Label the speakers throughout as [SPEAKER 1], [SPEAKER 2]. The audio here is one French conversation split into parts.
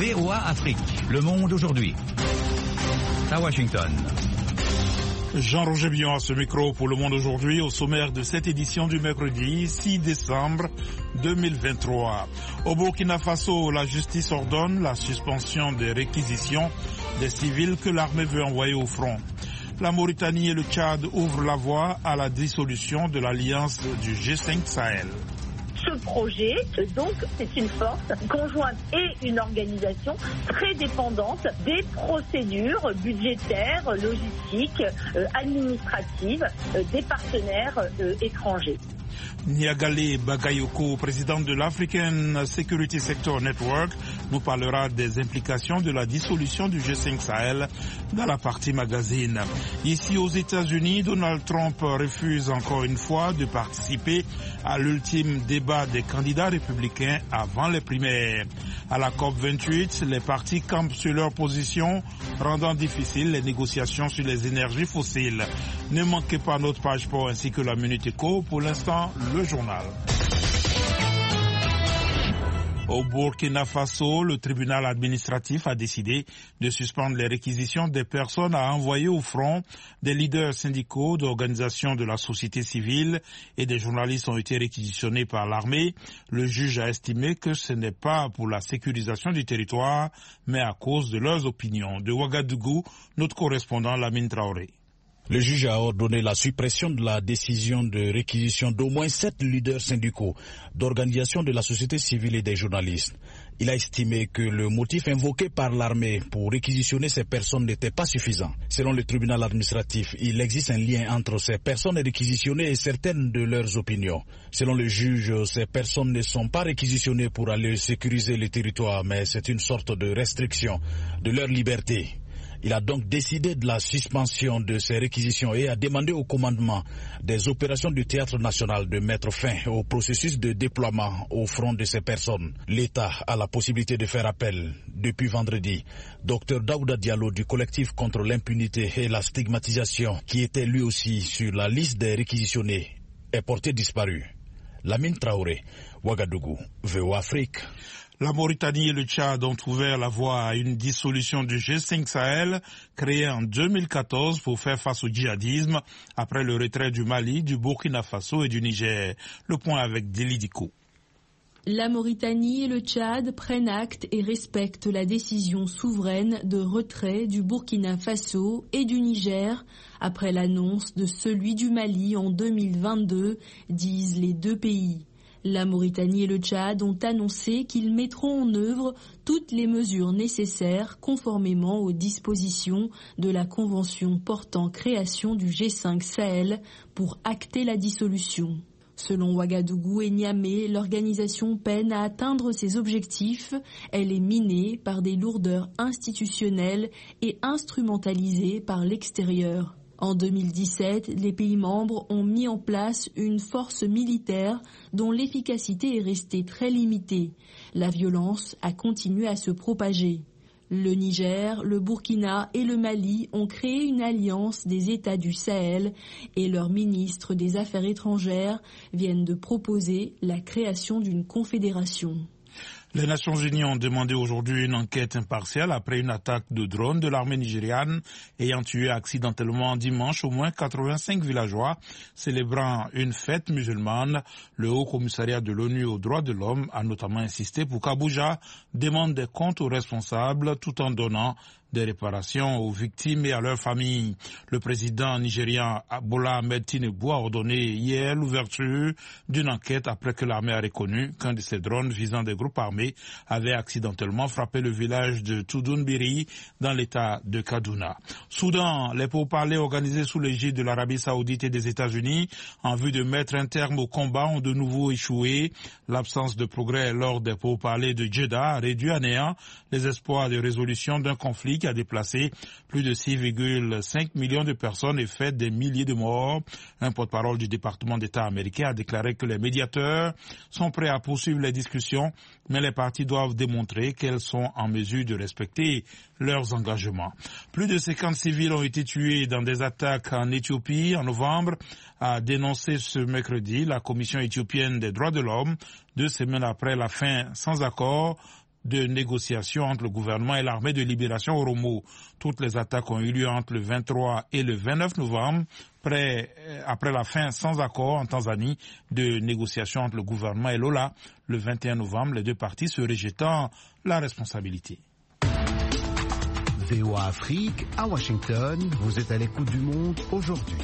[SPEAKER 1] VOA Afrique, le monde aujourd'hui. À Washington.
[SPEAKER 2] Jean-Roger Billon à ce micro pour Le Monde aujourd'hui, au sommaire de cette édition du mercredi 6 décembre 2023. Au Burkina Faso, la justice ordonne la suspension des réquisitions des civils que l'armée veut envoyer au front. La Mauritanie et le Tchad ouvrent la voie à la dissolution de l'alliance du G5 Sahel.
[SPEAKER 3] Ce projet, donc, c'est une force conjointe et une organisation très dépendante des procédures budgétaires, logistiques, administratives des partenaires étrangers.
[SPEAKER 2] Niagale Bagayoko, président de l'African Security Sector Network, nous parlera des implications de la dissolution du G5 Sahel dans la partie magazine. Ici aux États-Unis, Donald Trump refuse encore une fois de participer à l'ultime débat des candidats républicains avant les primaires. À la COP28, les partis campent sur leur position, rendant difficiles les négociations sur les énergies fossiles. Ne manquez pas notre page sport ainsi que la Minute Éco. Pour l'instant, le journal. Au Burkina Faso, le tribunal administratif a décidé de suspendre les réquisitions des personnes à envoyer au front. Des leaders syndicaux, d'organisations de la société civile et des journalistes ont été réquisitionnés par l'armée. Le juge a estimé que ce n'est pas pour la sécurisation du territoire, mais à cause de leurs opinions. De Ouagadougou, notre correspondant Lamine Traoré.
[SPEAKER 4] Le juge a ordonné la suppression de la décision de réquisition d'au moins 7 leaders syndicaux, d'organisations de la société civile et des journalistes. Il a estimé que le motif invoqué par l'armée pour réquisitionner ces personnes n'était pas suffisant. Selon le tribunal administratif, il existe un lien entre ces personnes réquisitionnées et certaines de leurs opinions. Selon le juge, ces personnes ne sont pas réquisitionnées pour aller sécuriser le territoire, mais c'est une sorte de restriction de leur liberté. Il a donc décidé de la suspension de ces réquisitions et a demandé au commandement des opérations du Théâtre national de mettre fin au processus de déploiement au front de ces personnes. L'État a la possibilité de faire appel. Depuis vendredi, Dr Daouda Diallo du collectif contre l'impunité et la stigmatisation, qui était lui aussi sur la liste des réquisitionnés, est porté disparu. Lamine Traoré, Ouagadougou, VOA Afrique.
[SPEAKER 2] La Mauritanie et le Tchad ont ouvert la voie à une dissolution du G5 Sahel créé en 2014 pour faire face au djihadisme après le retrait du Mali, du Burkina Faso et du Niger. Le point avec Deli Diko.
[SPEAKER 5] La Mauritanie et le Tchad prennent acte et respectent la décision souveraine de retrait du Burkina Faso et du Niger après l'annonce de celui du Mali en 2022, disent les deux pays. La Mauritanie et le Tchad ont annoncé qu'ils mettront en œuvre toutes les mesures nécessaires conformément aux dispositions de la Convention portant création du G5 Sahel pour acter la dissolution. Selon Ouagadougou et Niamey, l'organisation peine à atteindre ses objectifs. Elle est minée par des lourdeurs institutionnelles et instrumentalisée par l'extérieur. En 2017, les pays membres ont mis en place une force militaire dont l'efficacité est restée très limitée. La violence a continué à se propager. Le Niger, le Burkina et le Mali ont créé une alliance des États du Sahel et leurs ministres des Affaires étrangères viennent de proposer la création d'une confédération.
[SPEAKER 2] Les Nations Unies ont demandé aujourd'hui une enquête impartiale après une attaque de drone de l'armée nigériane ayant tué accidentellement dimanche au moins 85 villageois célébrant une fête musulmane. Le Haut Commissariat de l'ONU aux droits de l'homme a notamment insisté pour qu'Abuja demande des comptes aux responsables tout en donnant des réparations aux victimes et à leurs familles. Le président nigérian Bola Ahmed Tinubu a ordonné hier l'ouverture d'une enquête après que l'armée a reconnu qu'un de ces drones visant des groupes armés avait accidentellement frappé le village de Tudunbiri dans l'état de Kaduna. Soudan, les pourparlers organisés sous l'égide de l'Arabie Saoudite et des États-Unis en vue de mettre un terme au combat ont de nouveau échoué. L'absence de progrès lors des pourparlers de Jeddah a réduit à néant les espoirs de résolution d'un conflit qui a déplacé plus de 6,5 millions de personnes et fait des milliers de morts. Un porte-parole du département d'État américain a déclaré que les médiateurs sont prêts à poursuivre les discussions, mais les parties doivent démontrer qu'elles sont en mesure de respecter leurs engagements. Plus de 50 civils ont été tués dans des attaques en Éthiopie en novembre, a dénoncé ce mercredi la Commission éthiopienne des droits de l'homme, 2 semaines après la fin sans accord de négociation entre le gouvernement et l'armée de libération Oromo. Toutes les attaques ont eu lieu entre le 23 et le 29 novembre, après la fin sans accord en Tanzanie de négociations entre le gouvernement et l'OLA. Le 21 novembre, les deux parties se rejetant la responsabilité.
[SPEAKER 6] VOA Afrique, à Washington, vous êtes à l'écoute du monde aujourd'hui.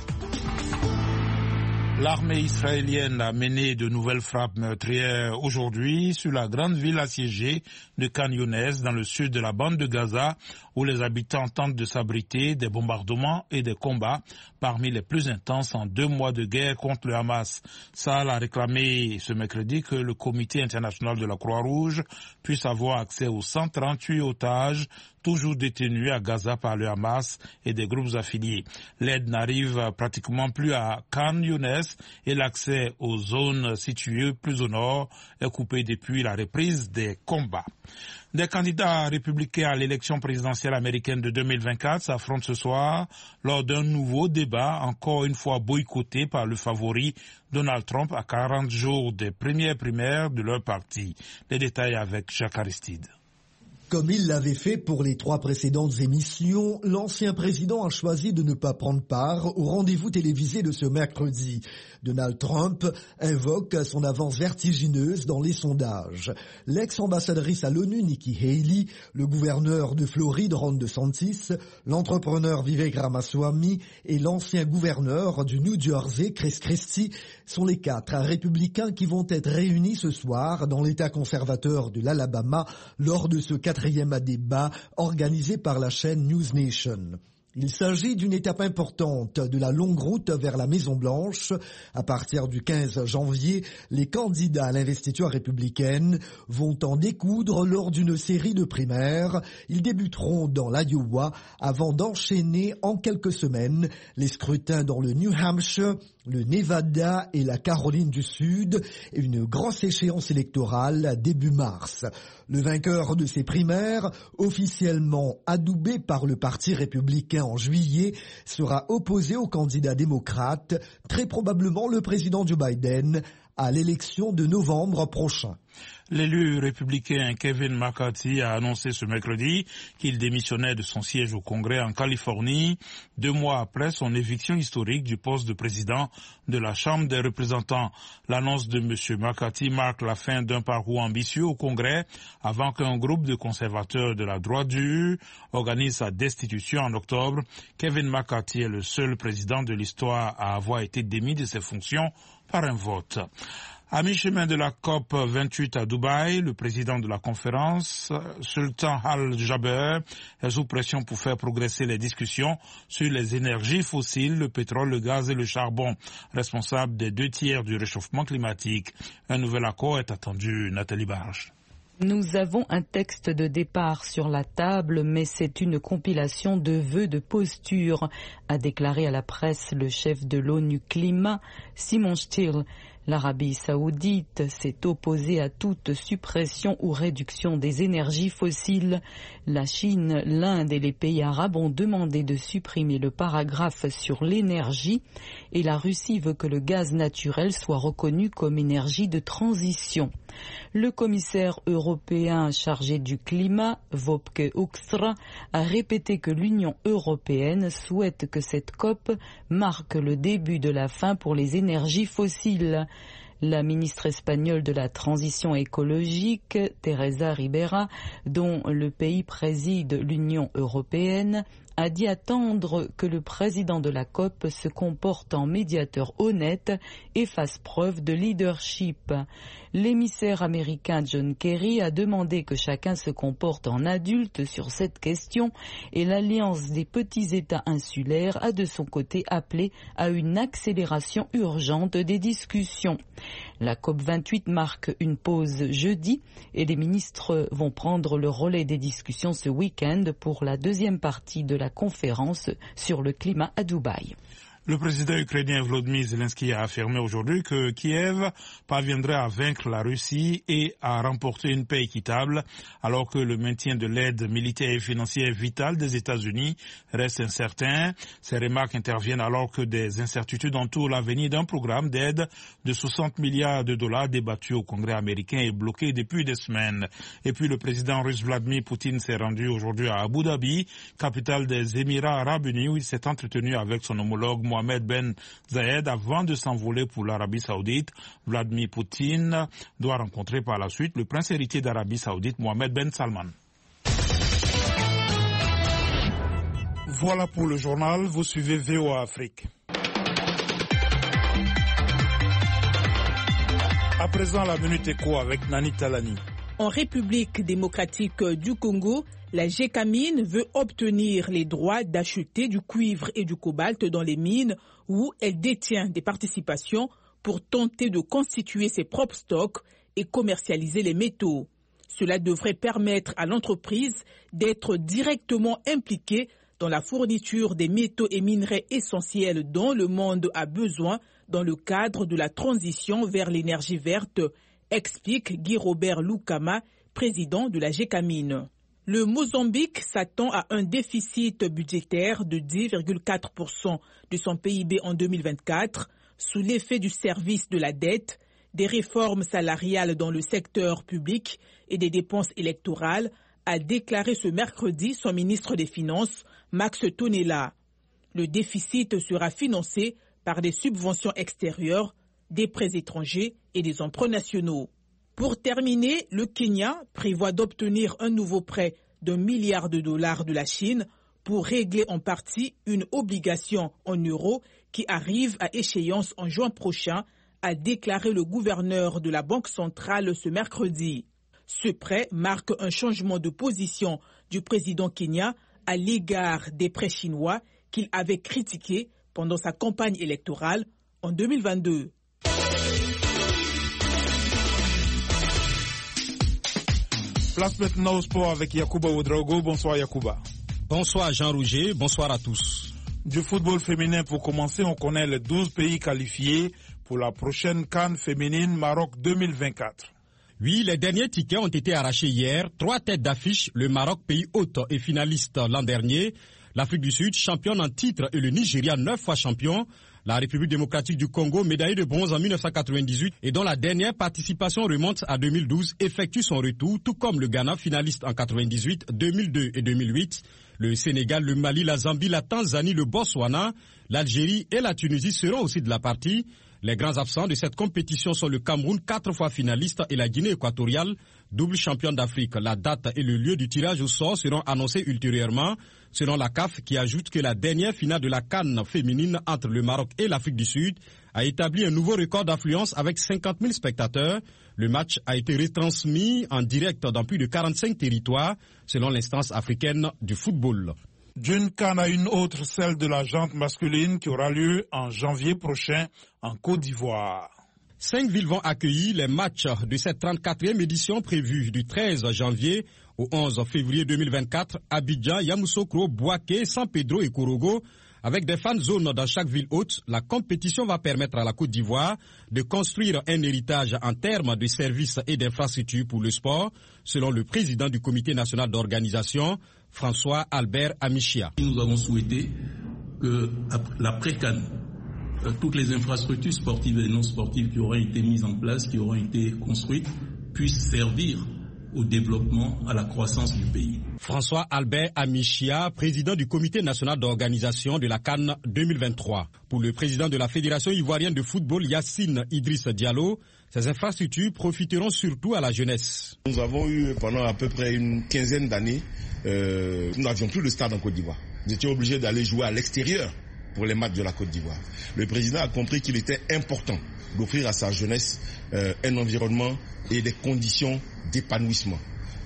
[SPEAKER 2] L'armée israélienne a mené de nouvelles frappes meurtrières aujourd'hui sur la grande ville assiégée de Khan Younes dans le sud de la bande de Gaza, où les habitants tentent de s'abriter des bombardements et des combats parmi les plus intenses en 2 mois de guerre contre le Hamas. Sahel a réclamé ce mercredi que le Comité international de la Croix-Rouge puisse avoir accès aux 138 otages toujours détenus à Gaza par le Hamas et des groupes affiliés. L'aide n'arrive pratiquement plus à Khan Younes et l'accès aux zones situées plus au nord est coupé depuis la reprise des combats. Des candidats républicains à l'élection présidentielle américaine de 2024 s'affrontent ce soir lors d'un nouveau débat, encore une fois boycotté par le favori Donald Trump à 40 jours des premières primaires de leur parti. Les détails avec Jacques Aristide.
[SPEAKER 7] Comme il l'avait fait pour les 3 précédentes émissions, l'ancien président a choisi de ne pas prendre part au rendez-vous télévisé de ce mercredi. Donald Trump invoque son avance vertigineuse dans les sondages. L'ex-ambassadrice à l'ONU Nikki Haley, le gouverneur de Floride Ron DeSantis, l'entrepreneur Vivek Ramaswamy et l'ancien gouverneur du New Jersey Chris Christie sont les 4 républicains qui vont être réunis ce soir dans l'État conservateur de l'Alabama lors de ce 4e débat organisé par la chaîne News Nation. Il s'agit d'une étape importante de la longue route vers la Maison-Blanche. À partir du 15 janvier, les candidats à l'investiture républicaine vont en découdre lors d'une série de primaires. Ils débuteront dans l'Iowa avant d'enchaîner en quelques semaines les scrutins dans le New Hampshire, le Nevada et la Caroline du Sud, et une grosse échéance électorale début mars. Le vainqueur de ces primaires, officiellement adoubé par le Parti républicain en juillet, sera opposé au candidat démocrate, très probablement le président Joe Biden, à l'élection de novembre prochain.
[SPEAKER 2] L'élu républicain Kevin McCarthy a annoncé ce mercredi qu'il démissionnait de son siège au Congrès en Californie, 2 mois après son éviction historique du poste de président de la Chambre des représentants. L'annonce de M. McCarthy marque la fin d'un parcours ambitieux au Congrès avant qu'un groupe de conservateurs de la droite dure organise sa destitution en octobre. Kevin McCarthy est le seul président de l'histoire à avoir été démis de ses fonctions par un vote. À mi-chemin de la COP 28 à Dubaï, le président de la conférence, Sultan Al-Jaber, est sous pression pour faire progresser les discussions sur les énergies fossiles, le pétrole, le gaz et le charbon, responsables des 2/3 du réchauffement climatique. Un nouvel accord est attendu. Nathalie Barge.
[SPEAKER 8] Nous avons un texte de départ sur la table, mais c'est une compilation de vœux de posture, a déclaré à la presse le chef de l'ONU Climat, Simon Still. L'Arabie saoudite s'est opposée à toute suppression ou réduction des énergies fossiles. La Chine, l'Inde et les pays arabes ont demandé de supprimer le paragraphe sur l'énergie et la Russie veut que le gaz naturel soit reconnu comme énergie de transition. Le commissaire européen chargé du climat, Wopke Hoekstra, a répété que l'Union européenne souhaite que cette COP marque le début de la fin pour les énergies fossiles. La ministre espagnole de la transition écologique, Teresa Ribera, dont le pays préside l'Union européenne, a dit attendre que le président de la COP se comporte en médiateur honnête et fasse preuve de leadership. L'émissaire américain John Kerry a demandé que chacun se comporte en adulte sur cette question et l'Alliance des petits États insulaires a de son côté appelé à une accélération urgente des discussions. La COP28 marque une pause jeudi et les ministres vont prendre le relais des discussions ce week-end pour la deuxième partie de la conférence sur le climat à Dubaï.
[SPEAKER 2] Le président ukrainien Volodymyr Zelensky a affirmé aujourd'hui que Kiev parviendrait à vaincre la Russie et à remporter une paix équitable, alors que le maintien de l'aide militaire et financière vitale des États-Unis reste incertain. Ces remarques interviennent alors que des incertitudes entourent l'avenir d'un programme d'aide de 60 milliards de dollars débattu au Congrès américain et bloqué depuis des semaines. Et puis le président russe Vladimir Poutine s'est rendu aujourd'hui à Abu Dhabi, capitale des Émirats arabes unis, où il s'est entretenu avec son homologue Mohammed Ben Zayed avant de s'envoler pour l'Arabie saoudite. Vladimir Poutine doit rencontrer par la suite le prince héritier d'Arabie saoudite Mohammed Ben Salman. Voilà pour le journal, vous suivez VOA Afrique. À présent, la Minute Éco avec Nani Talani.
[SPEAKER 9] En République démocratique du Congo, la Gécamine veut obtenir les droits d'acheter du cuivre et du cobalt dans les mines où elle détient des participations pour tenter de constituer ses propres stocks et commercialiser les métaux. Cela devrait permettre à l'entreprise d'être directement impliquée dans la fourniture des métaux et minerais essentiels dont le monde a besoin dans le cadre de la transition vers l'énergie verte, explique Guy Robert Lukama, président de la Gécamine. Le Mozambique s'attend à un déficit budgétaire de 10,4% de son PIB en 2024, sous l'effet du service de la dette, des réformes salariales dans le secteur public et des dépenses électorales, a déclaré ce mercredi son ministre des Finances, Max Tonela. Le déficit sera financé par des subventions extérieures, des prêts étrangers et des emprunts nationaux. Pour terminer, le Kenya prévoit d'obtenir un nouveau prêt d'$1 milliard de la Chine pour régler en partie une obligation en euros qui arrive à échéance en juin prochain, a déclaré le gouverneur de la Banque centrale ce mercredi. Ce prêt marque un changement de position du président kenyan à l'égard des prêts chinois qu'il avait critiqués pendant sa campagne électorale en 2022.
[SPEAKER 2] Place maintenant au sport avec Yacouba Ouedraogo. Bonsoir Yacouba.
[SPEAKER 10] Bonsoir Jean-Roger, bonsoir à tous.
[SPEAKER 2] Du football féminin pour commencer, on connaît les 12 pays qualifiés pour la prochaine CAN féminine Maroc 2024.
[SPEAKER 10] Oui, les derniers tickets ont été arrachés hier. 3 têtes d'affiche, le Maroc, pays hôte et finaliste l'an dernier, l'Afrique du Sud, championne en titre, et le Nigeria, 9 fois champion. La République démocratique du Congo, médaillée de bronze en 1998 et dont la dernière participation remonte à 2012, effectue son retour, tout comme le Ghana, finaliste en 98, 2002 et 2008. Le Sénégal, le Mali, la Zambie, la Tanzanie, le Botswana, l'Algérie et la Tunisie seront aussi de la partie. Les grands absents de cette compétition sont le Cameroun, 4 fois finaliste, et la Guinée équatoriale, double championne d'Afrique. La date et le lieu du tirage au sort seront annoncés ultérieurement, selon la CAF, qui ajoute que la dernière finale de la CAN féminine entre le Maroc et l'Afrique du Sud a établi un nouveau record d'affluence avec 50 000 spectateurs. Le match a été retransmis en direct dans plus de 45 territoires, selon l'instance africaine du football.
[SPEAKER 2] D'une CAN à une autre, celle de la jante masculine qui aura lieu en janvier prochain en Côte d'Ivoire.
[SPEAKER 10] 5 villes vont accueillir les matchs de cette 34e édition prévue du 13 janvier au 11 février 2024. Abidjan, Yamoussoukro, Bouaké, San Pedro et Korogo. Avec des fan zones dans chaque ville hôte, la compétition va permettre à la Côte d'Ivoire de construire un héritage en termes de services et d'infrastructures pour le sport, selon le président du comité national d'organisation, François Albert Amichia.
[SPEAKER 11] Nous avons souhaité que l'après-CAN, toutes les infrastructures sportives et non sportives qui auraient été mises en place, qui auraient été construites, puissent servir au développement, à la croissance du pays.
[SPEAKER 10] François Albert Amichia, président du comité national d'organisation de la CAN 2023. Pour le président de la Fédération ivoirienne de football, Yacine Idriss Diallo, ces infrastructures profiteront surtout à la jeunesse.
[SPEAKER 12] Nous avons eu pendant à peu près une quinzaine d'années, nous n'avions plus de stade en Côte d'Ivoire. Nous étions obligés d'aller jouer à l'extérieur pour les matchs de la Côte d'Ivoire. Le président a compris qu'il était important d'offrir à sa jeunesse un environnement et des conditions d'épanouissement.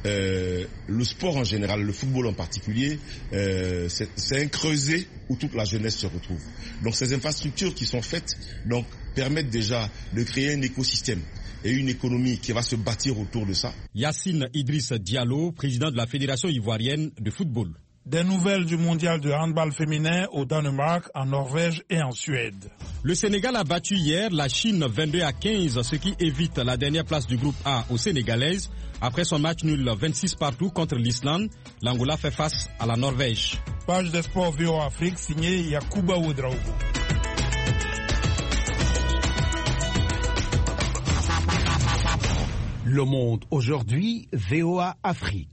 [SPEAKER 12] Le sport en général, le football en particulier, c'est un creuset où toute la jeunesse se retrouve. Donc ces infrastructures qui sont faites permettent déjà de créer un écosystème et une économie qui va se bâtir autour de ça.
[SPEAKER 10] Yacine Idriss Diallo, président de la Fédération ivoirienne de football.
[SPEAKER 2] Des nouvelles du mondial de handball féminin au Danemark, en Norvège et en Suède.
[SPEAKER 10] Le Sénégal a battu hier la Chine 22-15, ce qui évite la dernière place du groupe A aux Sénégalaises. Après son match nul 26 partout contre l'Islande, l'Angola fait face à la Norvège.
[SPEAKER 2] Page des sports VOA Afrique signée Yakuba Ouedraogo.
[SPEAKER 6] Le Monde aujourd'hui, VOA Afrique.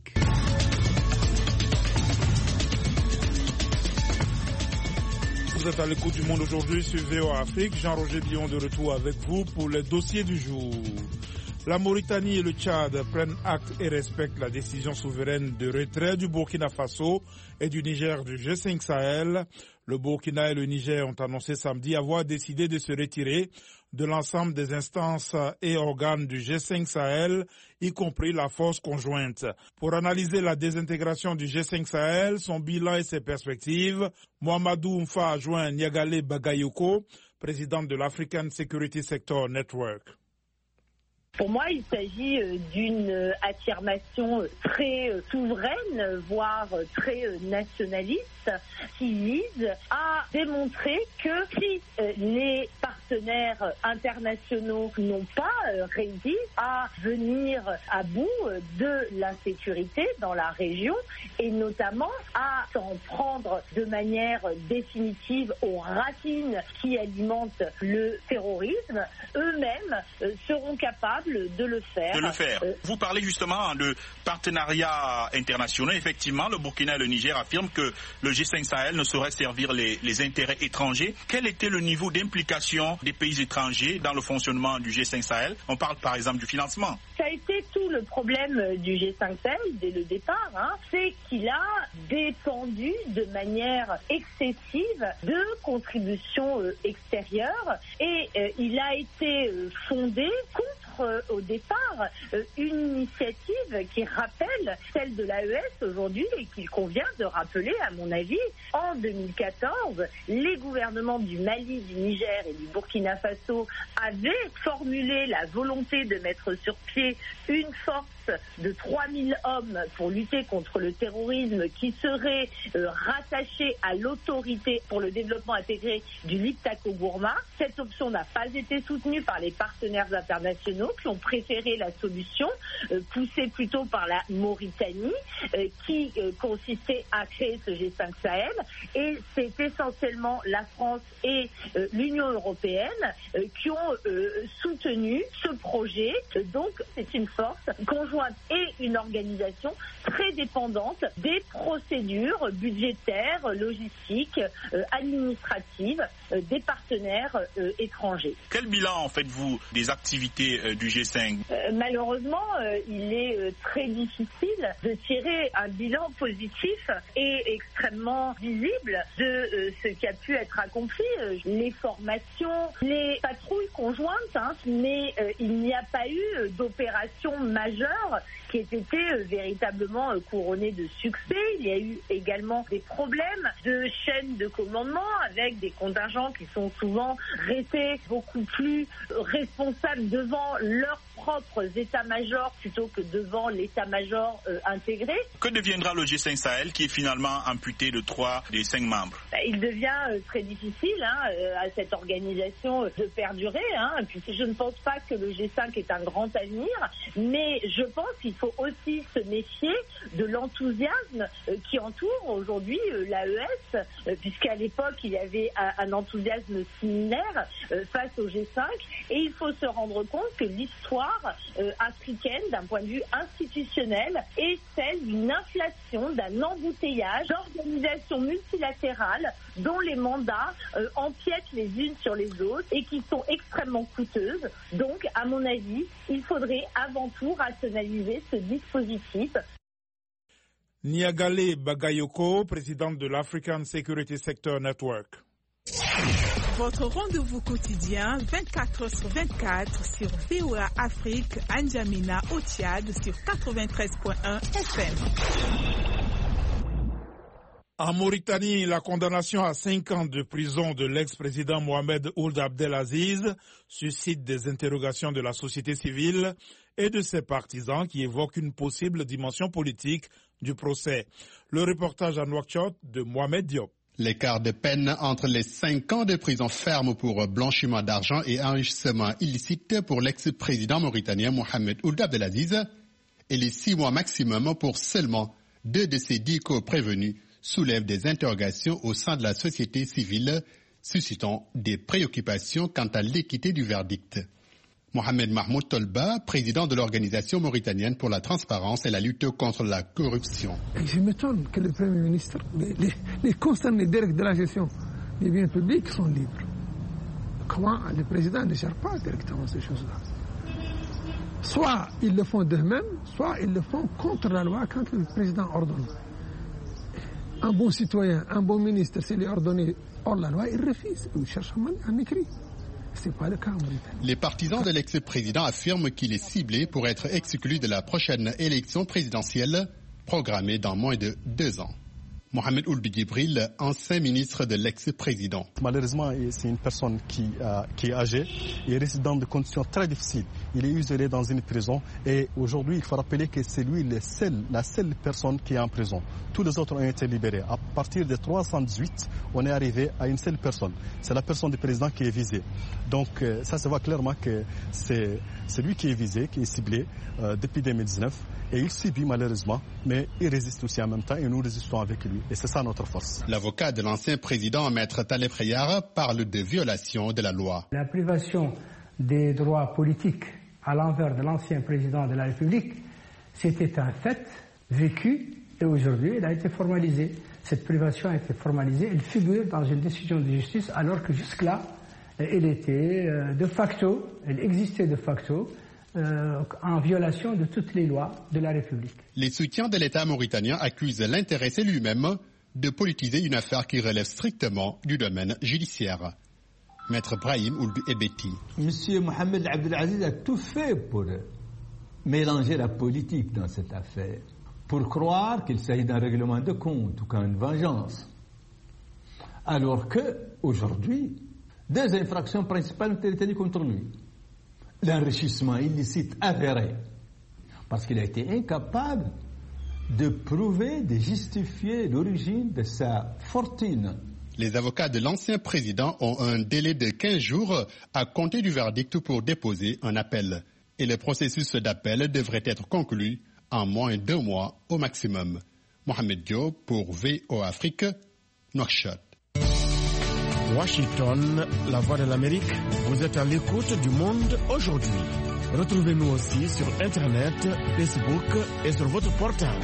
[SPEAKER 2] Vous êtes à l'écoute du Monde aujourd'hui sur VOA Afrique. Jean-Roger Billon de retour avec vous pour les dossiers du jour. La Mauritanie et le Tchad prennent acte et respectent la décision souveraine de retrait du Burkina Faso et du Niger du G5 Sahel. Le Burkina et le Niger ont annoncé samedi avoir décidé de se retirer de l'ensemble des instances et organes du G5 Sahel, y compris la force conjointe. Pour analyser la désintégration du G5 Sahel, son bilan et ses perspectives, Mohamedou Mfa a joint Niagale Bagayoko, présidente de l'African Security Sector Network.
[SPEAKER 3] Pour moi, il s'agit d'une affirmation très souveraine, voire très nationaliste, qui vise à démontrer que si les partenaires internationaux n'ont pas réussi à venir à bout de l'insécurité dans la région et notamment à s'en prendre de manière définitive aux racines qui alimentent le terrorisme, eux-mêmes seront capables de le faire.
[SPEAKER 1] Vous parlez justement de partenariats internationaux. Effectivement, le Burkina et le Niger affirment que le G5 Sahel ne saurait servir les intérêts étrangers. Quel était le niveau d'implication des pays étrangers dans le fonctionnement du G5 Sahel? On parle par exemple du financement.
[SPEAKER 3] Ça a été tout le problème du G5 Sahel dès le départ, c'est qu'il a dépendu de manière excessive de contributions extérieures et il a été fondé contre au départ une initiative qui rappelle celle de l'AES aujourd'hui et qu'il convient de rappeler à mon avis. En 2014, les gouvernements du Mali, du Niger et du Burkina Faso avaient formulé la volonté de mettre sur pied une force de 3000 hommes pour lutter contre le terrorisme qui serait rattachée à l'autorité pour le développement intégré du Liptako-Gourma. Cette option n'a pas été soutenue par les partenaires internationaux qui ont préféré la solution poussée plutôt par la Mauritanie qui consistait à créer ce G5 Sahel et c'est essentiellement la France et l'Union européenne qui ont soutenu ce projet. Donc c'est une force conjointe et une organisation très dépendante des procédures budgétaires, logistiques, administratives des partenaires étrangers.
[SPEAKER 1] Quel bilan en faites-vous des activités du G5 ?
[SPEAKER 3] Malheureusement, il est très difficile de tirer un bilan positif et extrêmement visible de ce qui a pu être accompli. Les formations, les patrouilles conjointes, mais il n'y a pas eu d'opération majeure qui ait été véritablement couronné de succès. Il y a eu également des problèmes de chaîne de commandement avec des contingents qui sont souvent restés beaucoup plus responsables devant leurs propres états-majors plutôt que devant l'état-major intégré.
[SPEAKER 1] Que deviendra le G5 Sahel qui est finalement amputé de 3 des 5 membres?
[SPEAKER 3] Il devient très difficile à cette organisation de perdurer, puisque je ne pense pas que le G5 ait un grand avenir, mais je pense qu'il faut aussi se méfier de l'enthousiasme qui entoure aujourd'hui l'AES, puisqu'à l'époque il y avait un enthousiasme similaire face au G5, et il faut se rendre compte que l'histoire africaine, d'un point de vue institutionnel, est celle d'une inflation, d'un embouteillage d'organisations multilatérales dont les mandats empiètent les unes sur les autres et qui sont extrêmement coûteuses. Donc, à mon avis, il faudrait avant tout rationaliser ce dispositif.
[SPEAKER 2] Niagale Bagayoko, présidente de l'African Security Sector Network.
[SPEAKER 9] Votre rendez-vous quotidien 24/24 sur VOA Afrique, N'Djamena au Tchad sur 93.1 FM.
[SPEAKER 2] En Mauritanie, la condamnation à 5 ans de prison de l'ex-président Mohamed Ould Abdelaziz suscite des interrogations de la société civile et de ses partisans qui évoquent une possible dimension politique du procès. Le reportage à Nouakchott de Mohamed Diop.
[SPEAKER 13] L'écart de peine entre les 5 ans de prison ferme pour blanchiment d'argent et enrichissement illicite pour l'ex-président mauritanien Mohamed Ould Abdelaziz et les 6 mois maximum pour seulement 2 de ses 10 co-prévenus soulève des interrogations au sein de la société civile, suscitant des préoccupations quant à l'équité du verdict. Mohamed Mahmoud Tolba, président de l'Organisation mauritanienne pour la transparence et la lutte contre la corruption.
[SPEAKER 14] Et je m'étonne que le Premier ministre, les concernés directs de la gestion des biens publics sont libres. Comment le président ne gère pas directement ces choses-là? Soit ils le font d'eux-mêmes, soit ils le font contre la loi quand le président ordonne. Un bon citoyen, un bon ministre, s'il est ordonné hors la loi, il refuse, il cherche un écrit. C'est pas le cas en Mauritanie.
[SPEAKER 13] Les partisans de l'ex-président affirment qu'il est ciblé pour être exclu de la prochaine élection présidentielle programmée dans moins de 2 ans. Mohamed Ould Djibril, ancien ministre de l'ex-président.
[SPEAKER 15] Malheureusement, c'est une personne qui est âgée et réside dans des conditions très difficiles. Il est isolé dans une prison et aujourd'hui, il faut rappeler que c'est lui la seule personne qui est en prison. Tous les autres ont été libérés. À partir de 318, on est arrivé à une seule personne. C'est la personne du président qui est visée. Donc ça se voit clairement que c'est lui qui est visé, qui est ciblé depuis 2019. Et il subit malheureusement, mais il résiste aussi en même temps et nous résistons avec lui. Et c'est ça notre force.
[SPEAKER 13] L'avocat de l'ancien président, Maître Taleb Rayar, parle de violation de la loi.
[SPEAKER 16] La privation des droits politiques à l'envers de l'ancien président de la République, c'était un fait vécu et aujourd'hui elle a été formalisée. Cette privation a été formalisée, elle figure dans une décision de justice alors que jusque-là, elle était de facto, elle existait de facto, en violation de toutes les lois de la République.
[SPEAKER 13] Les soutiens de l'État mauritanien accusent l'intéressé lui-même de politiser une affaire qui relève strictement du domaine judiciaire. Maître Brahim Ould Ebeti.
[SPEAKER 17] Monsieur Mohamed Abdelaziz a tout fait pour mélanger la politique dans cette affaire, pour croire qu'il s'agit d'un règlement de compte ou qu'une vengeance. Alors que, aujourd'hui, 2 infractions principales ont été tenues contre lui. L'enrichissement illicite avéré, parce qu'il a été incapable de prouver, de justifier l'origine de sa fortune.
[SPEAKER 13] Les avocats de l'ancien président ont un délai de 15 jours à compter du verdict pour déposer un appel. Et le processus d'appel devrait être conclu en moins d'1 mois au maximum. Mohamed Diop pour VO Afrique, Nouakchott.
[SPEAKER 18] Washington, la voix de l'Amérique, vous êtes à l'écoute du monde aujourd'hui. Retrouvez-nous aussi sur Internet, Facebook et sur votre portable.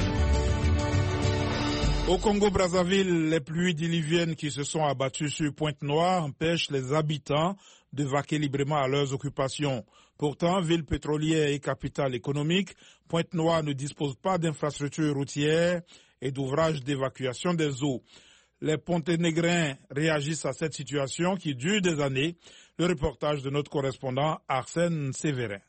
[SPEAKER 2] Au Congo-Brazzaville, les pluies diluviennes qui se sont abattues sur Pointe-Noire empêchent les habitants de vaquer librement à leurs occupations. Pourtant, ville pétrolière et capitale économique, Pointe-Noire ne dispose pas d'infrastructures routières et d'ouvrages d'évacuation des eaux. Les Ponténégrins réagissent à cette situation qui dure des années. Le reportage de notre correspondant Arsène Sévérin.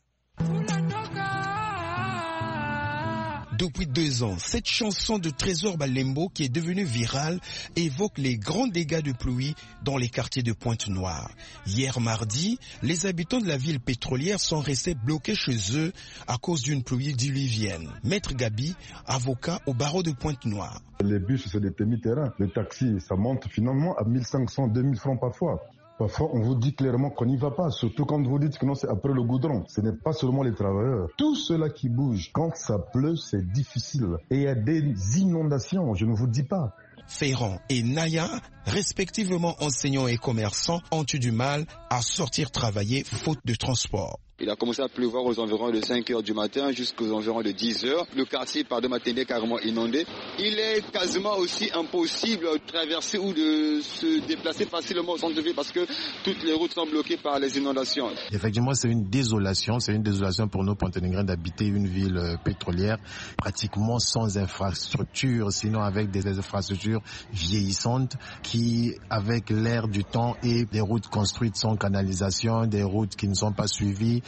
[SPEAKER 19] Depuis 2 ans, cette chanson de Trésor Balembo, qui est devenue virale, évoque les grands dégâts de pluie dans les quartiers de Pointe-Noire. Hier mardi, les habitants de la ville pétrolière sont restés bloqués chez eux à cause d'une pluie diluvienne. Maître Gabi, avocat au barreau de Pointe-Noire.
[SPEAKER 20] Les bus, c'est des demi-terrains. Le taxi, ça monte finalement à 1500, 2000 francs parfois. Parfois, on vous dit clairement qu'on n'y va pas, surtout quand vous dites que non, c'est après le goudron. Ce n'est pas seulement les travailleurs. Tout cela qui bouge, quand ça pleut, c'est difficile. Et il y a des inondations, je ne vous dis pas.
[SPEAKER 19] Ferrand et Naya, respectivement enseignants et commerçants, ont eu du mal à sortir travailler faute de transport.
[SPEAKER 21] Il a commencé à pleuvoir aux environs de 5 heures du matin jusqu'aux environs de 10 heures. Le quartier par deux matinées est carrément inondé. Il est quasiment aussi impossible de traverser ou de se déplacer facilement au centre-ville parce que toutes les routes sont bloquées par les inondations.
[SPEAKER 22] Effectivement, c'est une désolation pour nos Ponténégrins d'habiter une ville pétrolière pratiquement sans infrastructure, sinon avec des infrastructures vieillissantes qui, avec l'air du temps et des routes construites sans canalisation, des routes qui ne sont pas suivies,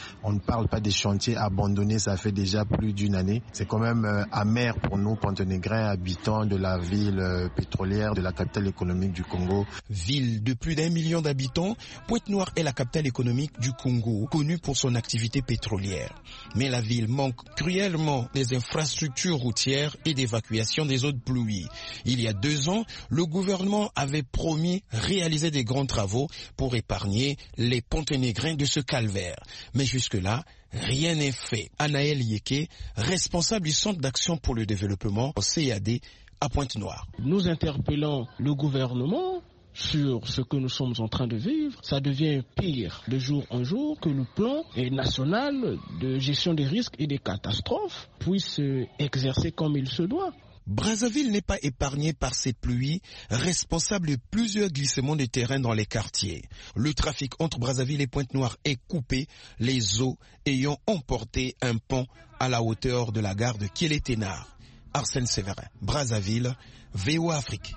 [SPEAKER 22] On ne parle pas des chantiers abandonnés, ça fait déjà plus d'une année. C'est quand même amer pour nous, Ponténégrins, habitants de la ville pétrolière, de la capitale économique du Congo.
[SPEAKER 19] Ville de plus d'1 million d'habitants, Pointe-Noire est la capitale économique du Congo, connue pour son activité pétrolière. Mais la ville manque cruellement des infrastructures routières et d'évacuation des eaux de pluie. Il y a 2 ans, le gouvernement avait promis réaliser des grands travaux pour épargner les Ponténégrins de ce calvaire. Mais jusque-là, rien n'est fait. Anaël Yeke, responsable du Centre d'action pour le développement CAD à Pointe-Noire.
[SPEAKER 4] Nous interpellons le gouvernement sur ce que nous sommes en train de vivre. Ça devient pire de jour en jour, que le plan national de gestion des risques et des catastrophes puisse exercer comme il se doit.
[SPEAKER 19] Brazzaville n'est pas épargnée par cette pluie, responsable de plusieurs glissements de terrain dans les quartiers. Le trafic entre Brazzaville et Pointe-Noire est coupé, les eaux ayant emporté un pont à la hauteur de la gare de Kieleténar. Arsène Séverin, Brazzaville, VOA Afrique.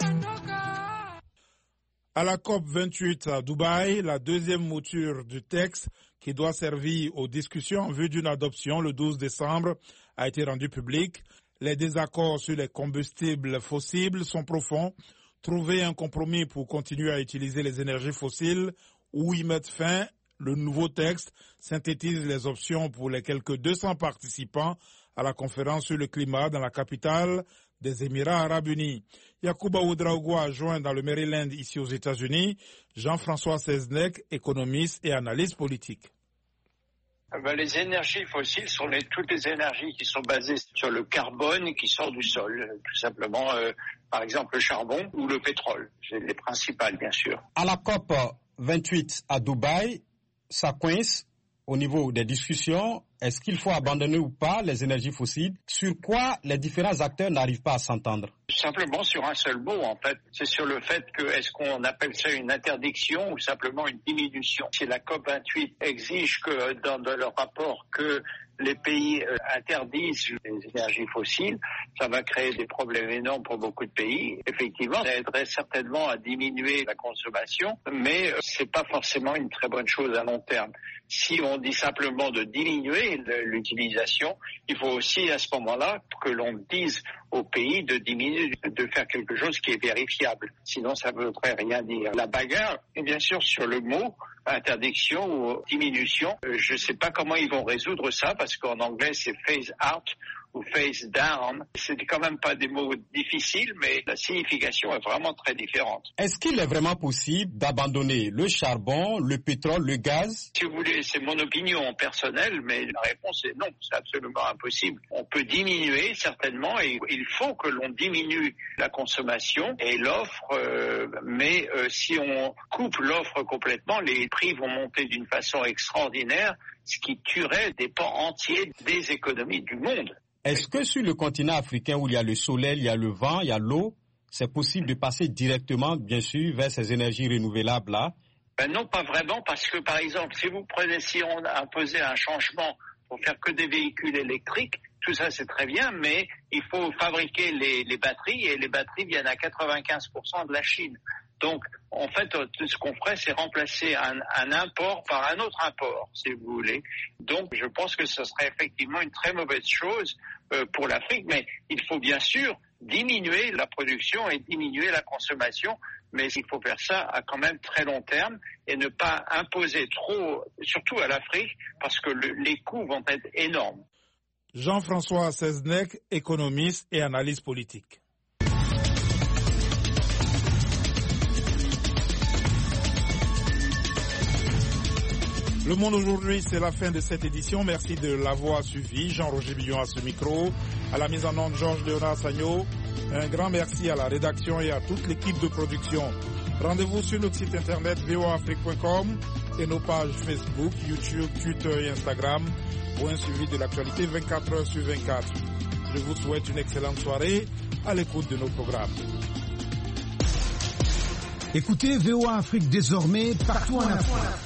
[SPEAKER 2] À la COP28 à Dubaï, la deuxième mouture du texte qui doit servir aux discussions en vue d'une adoption le 12 décembre a été rendue publique. Les désaccords sur les combustibles fossiles sont profonds. Trouver un compromis pour continuer à utiliser les énergies fossiles ou y mettre fin, le nouveau texte synthétise les options pour les quelques 200 participants à la conférence sur le climat dans la capitale des Émirats arabes unis. Yacouba Ouedraogo a joint dans le Maryland ici aux États-Unis Jean-François Seznec, économiste et analyste politique.
[SPEAKER 5] Les énergies fossiles sont toutes les énergies qui sont basées sur le carbone qui sort du sol, tout simplement, par exemple le charbon ou le pétrole. C'est les principales, bien sûr.
[SPEAKER 10] À la COP 28 à Dubaï, ça coince au niveau des discussions. Est-ce qu'il faut abandonner ou pas les énergies fossiles? Sur quoi les différents acteurs n'arrivent pas à s'entendre?
[SPEAKER 5] Simplement sur un seul mot, en fait. C'est sur le fait que, est-ce qu'on appelle ça une interdiction ou simplement une diminution? Si la COP28 exige que, dans leur rapport, que les pays interdisent les énergies fossiles, ça va créer des problèmes énormes pour beaucoup de pays. Effectivement, ça aiderait certainement à diminuer la consommation, mais c'est pas forcément une très bonne chose à long terme. Si on dit simplement de diminuer l'utilisation, il faut aussi à ce moment-là que l'on dise aux pays de diminuer, de faire quelque chose qui est vérifiable. Sinon, ça ne voudrait rien dire. La bagarre est bien sûr sur le mot interdiction ou diminution. Je ne sais pas comment ils vont résoudre ça parce qu'en anglais c'est phase out ou phase down. C'est quand même pas des mots difficiles, mais la signification est vraiment très différente.
[SPEAKER 10] Est-ce qu'il est vraiment possible d'abandonner le charbon, le pétrole, le gaz?
[SPEAKER 5] Si vous voulez, c'est mon opinion personnelle, mais la réponse est non, c'est absolument impossible. On peut diminuer certainement, et il faut que l'on diminue la consommation et l'offre, mais si on coupe l'offre complètement, les prix vont monter d'une façon extraordinaire, ce qui tuerait des pans entiers des économies du monde.
[SPEAKER 10] Est-ce que sur le continent africain où il y a le soleil, il y a le vent, il y a l'eau, c'est possible de passer directement, bien sûr, vers ces énergies renouvelables-là?
[SPEAKER 5] Non, pas vraiment, parce que, par exemple, si on imposait un changement pour faire que des véhicules électriques, tout ça c'est très bien, mais il faut fabriquer les batteries, et les batteries viennent à 95% de la Chine. Donc, en fait, ce qu'on ferait, c'est remplacer un import par un autre import, si vous voulez. Donc, je pense que ce serait effectivement une très mauvaise chose pour l'Afrique, mais il faut bien sûr diminuer la production et diminuer la consommation, mais il faut faire ça à quand même très long terme et ne pas imposer trop, surtout à l'Afrique, parce que les coûts vont être énormes.
[SPEAKER 2] Jean-François Seznec, économiste et analyste politique. Le Monde aujourd'hui, c'est la fin de cette édition. Merci de l'avoir suivi. Jean-Roger Billon à ce micro. À la mise en onde, Georges Léonard Sagno. Un grand merci à la rédaction et à toute l'équipe de production. Rendez-vous sur notre site internet voaafrique.com et nos pages Facebook, YouTube, Twitter et Instagram pour un suivi de l'actualité 24 heures sur 24. Je vous souhaite une excellente soirée à l'écoute de nos programmes.
[SPEAKER 6] Écoutez VOA Afrique désormais partout en Afrique.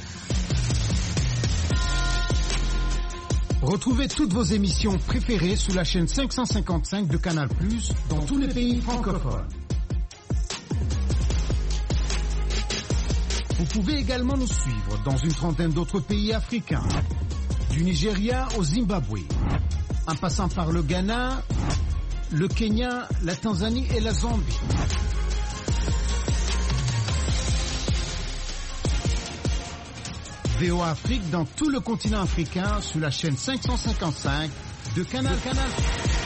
[SPEAKER 6] Retrouvez toutes vos émissions préférées sous la chaîne 555 de Canal+, dans tous les pays francophones. Vous pouvez également nous suivre dans une trentaine d'autres pays africains, du Nigeria au Zimbabwe, en passant par le Ghana, le Kenya, la Tanzanie et la Zambie. VOA Afrique dans tout le continent africain sur la chaîne 555 de Canal.